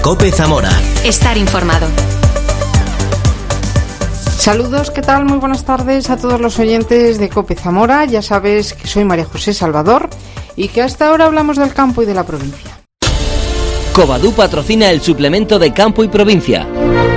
COPE Zamora. Estar informado. Saludos, ¿qué tal? Muy buenas tardes a todos los oyentes de COPE Zamora. Ya sabes que soy María José Salvador y que hasta ahora hablamos del campo y de la provincia. Covadú patrocina el suplemento de Campo y Provincia.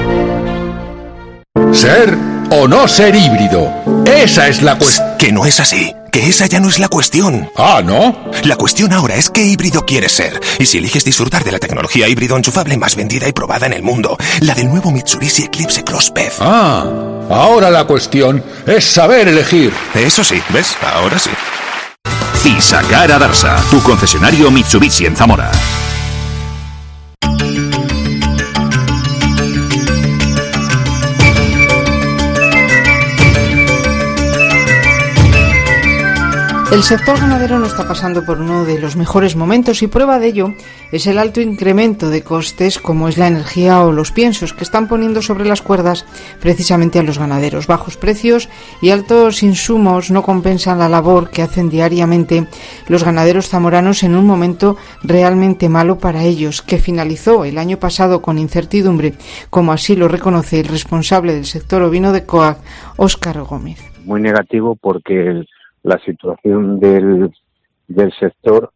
¿Ser o no ser híbrido? Esa es la cuestión. Que no es así. Que esa ya no es la cuestión. Ah, ¿no? La cuestión ahora es qué híbrido quieres ser. Y si eliges disfrutar de la tecnología híbrido enchufable más vendida y probada en el mundo, la del nuevo Mitsubishi Eclipse Cross PHEV. Ah, ahora la cuestión es saber elegir. Eso sí, ¿ves? Ahora sí. Fisacar Darsa, tu concesionario Mitsubishi en Zamora. El sector ganadero no está pasando por uno de los mejores momentos y prueba de ello es el alto incremento de costes como es la energía o los piensos que están poniendo sobre las cuerdas precisamente a los ganaderos. Bajos precios y altos insumos no compensan la labor que hacen diariamente los ganaderos zamoranos en un momento realmente malo para ellos, que finalizó el año pasado con incertidumbre, como así lo reconoce el responsable del sector ovino de COAG, Óscar Gómez. Muy negativo porque la situación del sector,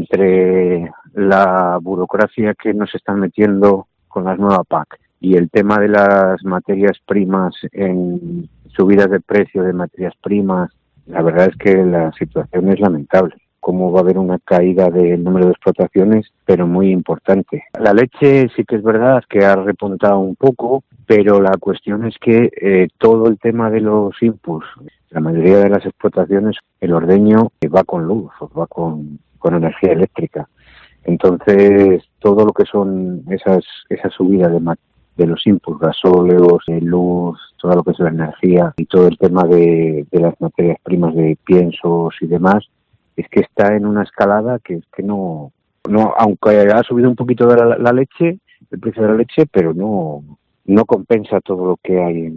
entre la burocracia que nos están metiendo con las nuevas PAC y el tema de las materias primas, en subidas de precio de materias primas, la verdad es que la situación es lamentable. Cómo va a haber una caída del número de explotaciones, pero muy importante. La leche sí que es verdad que ha repuntado un poco, pero la cuestión es que todo el tema de los inputs, la mayoría de las explotaciones, el ordeño va con luz, va con energía eléctrica. Entonces, todo lo que son esas subidas de los inputs, gasóleos, luz, todo lo que es la energía y todo el tema de las materias primas de piensos y demás, es que está en una escalada que es que no, aunque ha subido un poquito de la leche, el precio de la leche, pero no compensa todo lo que hay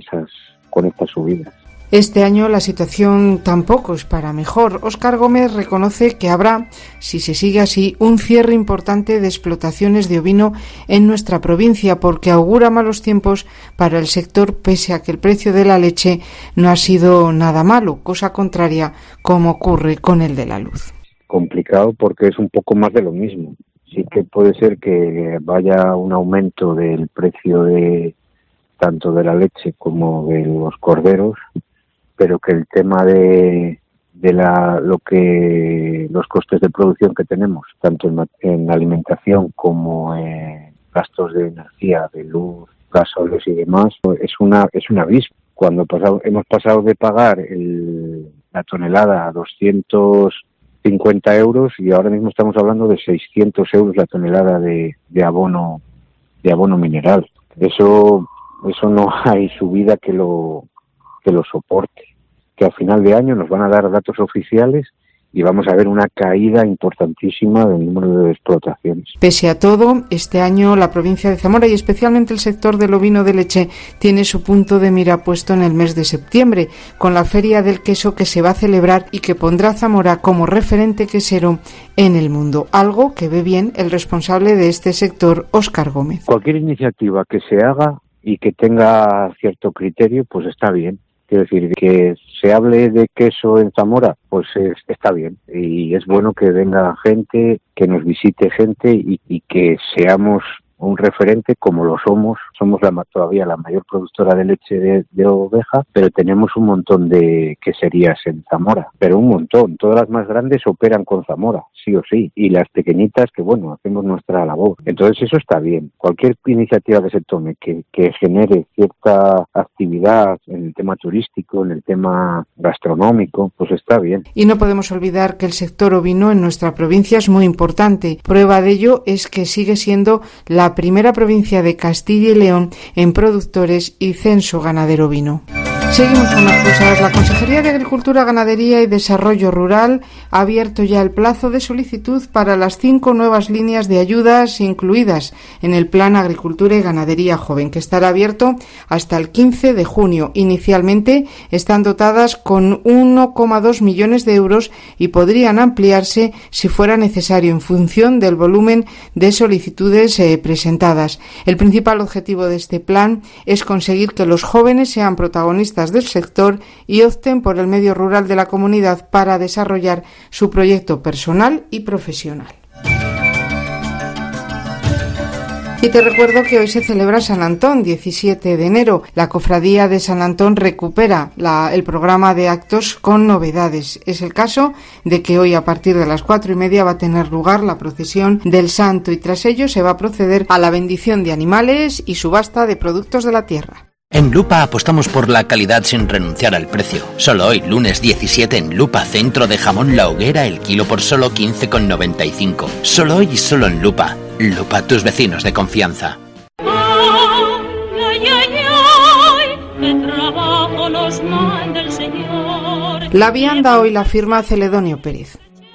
con estas subidas. Este año la situación tampoco es para mejor. Óscar Gómez reconoce que habrá, si se sigue así, un cierre importante de explotaciones de ovino en nuestra provincia, porque augura malos tiempos para el sector, pese a que el precio de la leche no ha sido nada malo, cosa contraria como ocurre con el de la luz. Complicado porque es un poco más de lo mismo. Sí que puede ser que vaya un aumento del precio de tanto de la leche como de los corderos, pero que el tema de los costes de producción que tenemos, tanto en alimentación como en gastos de energía, de luz, gasóleos y demás, es un abismo. Cuando hemos pasado de pagar la tonelada a 250 euros y ahora mismo estamos hablando de 600 euros la tonelada de abono mineral. Eso no hay subida que lo soporte. Que a final de año nos van a dar datos oficiales y vamos a ver una caída importantísima del número de explotaciones. Pese a todo, este año la provincia de Zamora y especialmente el sector del ovino de leche tiene su punto de mira puesto en el mes de septiembre, con la Feria del Queso que se va a celebrar y que pondrá a Zamora como referente quesero en el mundo, algo que ve bien el responsable de este sector, Óscar Gómez. Cualquier iniciativa que se haga y que tenga cierto criterio, pues está bien. Quiero decir, que se hable de queso en Zamora, pues está bien. Y es bueno que venga gente, que nos visite gente y que seamos un referente como lo somos. Somos todavía la mayor productora de leche de oveja, pero tenemos un montón de queserías en Zamora, pero un montón. Todas las más grandes operan con Zamora, sí o sí, y las pequeñitas que, bueno, hacemos nuestra labor. Entonces eso está bien. Cualquier iniciativa que se tome que genere cierta actividad en el tema turístico, en el tema gastronómico, pues está bien. Y no podemos olvidar que el sector ovino en nuestra provincia es muy importante. Prueba de ello es que sigue siendo la primera provincia de Castilla y León en productores y censo ganadero ovino. Seguimos con las cosas. La Consejería de Agricultura, Ganadería y Desarrollo Rural ha abierto ya el plazo de solicitud para las 5 nuevas líneas de ayudas incluidas en el Plan Agricultura y Ganadería Joven, que estará abierto hasta el 15 de junio. Inicialmente están dotadas con 1,2 millones de euros y podrían ampliarse si fuera necesario en función del volumen de solicitudes presentadas. El principal objetivo de este plan es conseguir que los jóvenes sean protagonistas del sector y opten por el medio rural de la comunidad para desarrollar su proyecto personal y profesional. Y te recuerdo que hoy se celebra San Antón, 17 de enero. La Cofradía de San Antón recupera el programa de actos con novedades. Es el caso de que hoy a partir de las 4:30 va a tener lugar la procesión del Santo y tras ello se va a proceder a la bendición de animales y subasta de productos de la tierra. En Lupa apostamos por la calidad sin renunciar al precio. Solo hoy, lunes 17, en Lupa, centro de jamón La Hoguera, el kilo por solo 15,95. Solo hoy y solo en Lupa. Lupa, tus vecinos de confianza. La vianda hoy la firma Celedonio Pérez.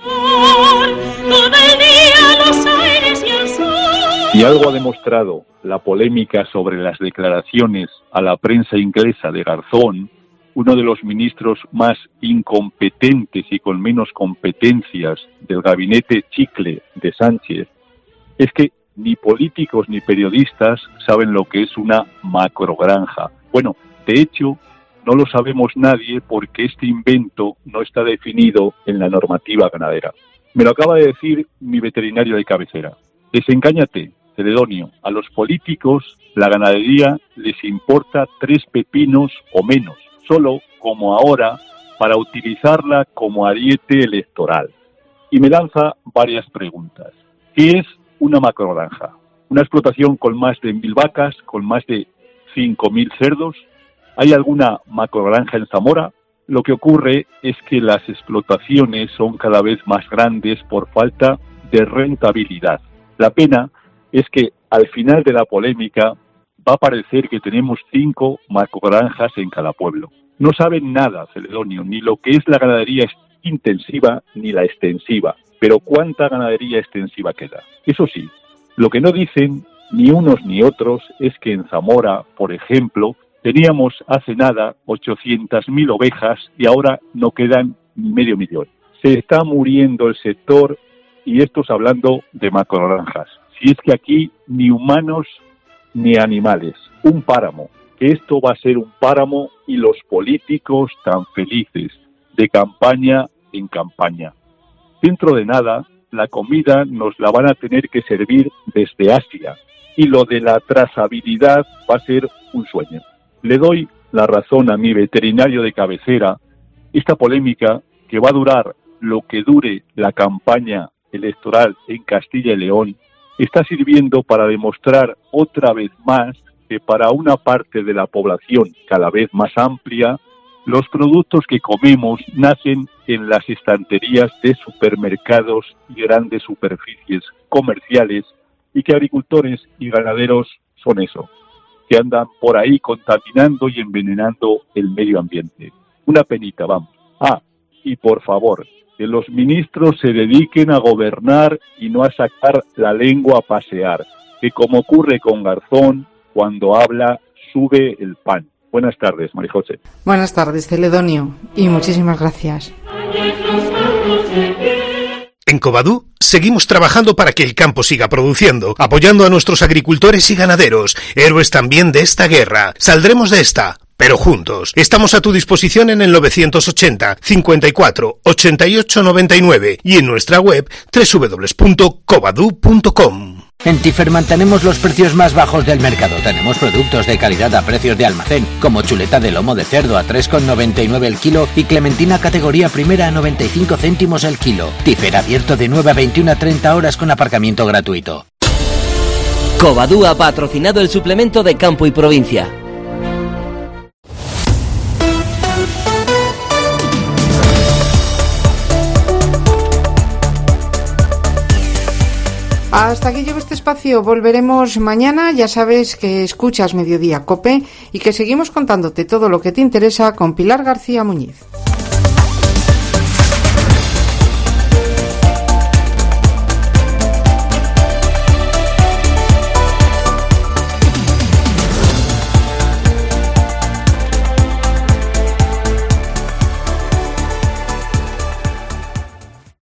Y algo ha demostrado la polémica sobre las declaraciones a la prensa inglesa de Garzón, uno de los ministros más incompetentes y con menos competencias del gabinete chicle de Sánchez, es que ni políticos ni periodistas saben lo que es una macrogranja. Bueno, de hecho, no lo sabemos nadie porque este invento no está definido en la normativa ganadera. Me lo acaba de decir mi veterinario de cabecera. Desengáñate, Celedonio, a los políticos la ganadería les importa 3 pepinos o menos, solo como ahora para utilizarla como ariete electoral. Y me lanza varias preguntas. ¿Qué es una macrogranja? ¿Una explotación con más de 1.000 vacas, con más de 5.000 cerdos? ¿Hay alguna macrogranja en Zamora? Lo que ocurre es que las explotaciones son cada vez más grandes por falta de rentabilidad. La pena es que al final de la polémica va a parecer que tenemos 5 macrogranjas en cada pueblo. No saben nada, Celedonio, ni lo que es la ganadería intensiva ni la extensiva. Pero ¿cuánta ganadería extensiva queda? Eso sí, lo que no dicen ni unos ni otros es que en Zamora, por ejemplo, teníamos hace nada 800.000 ovejas y ahora no quedan ni medio millón. Se está muriendo el sector y esto es hablando de macrogranjas. Si es que aquí ni humanos ni animales, un páramo, que esto va a ser un páramo y los políticos tan felices, de campaña en campaña. Dentro de nada, la comida nos la van a tener que servir desde Asia y lo de la trazabilidad va a ser un sueño. Le doy la razón a mi veterinario de cabecera, esta polémica que va a durar lo que dure la campaña electoral en Castilla y León, está sirviendo para demostrar otra vez más que para una parte de la población cada vez más amplia, los productos que comemos nacen en las estanterías de supermercados y grandes superficies comerciales y que agricultores y ganaderos son eso, que andan por ahí contaminando y envenenando el medio ambiente. Una penita, vamos. Y por favor, que los ministros se dediquen a gobernar y no a sacar la lengua a pasear, que como ocurre con Garzón, cuando habla sube el pan. Buenas tardes, María José. Buenas tardes, Celedonio, y muchísimas gracias. En Covadú seguimos trabajando para que el campo siga produciendo, apoyando a nuestros agricultores y ganaderos, héroes también de esta guerra. Saldremos de esta, pero juntos. Estamos a tu disposición en el 980 54 88 99 y en nuestra web www.covadú.com. En Tiferman tenemos los precios más bajos del mercado. Tenemos productos de calidad a precios de almacén, como chuleta de lomo de cerdo a 3,99 el kilo y clementina categoría primera a 95 céntimos el kilo. Tifer abierto de 9 a 21 a 30 horas con aparcamiento gratuito. Covadú ha patrocinado el suplemento de Campo y Provincia. Ha Hasta aquí llegó este espacio. Volveremos mañana. Ya sabes que escuchas Mediodía COPE y que seguimos contándote todo lo que te interesa con Pilar García Muñiz.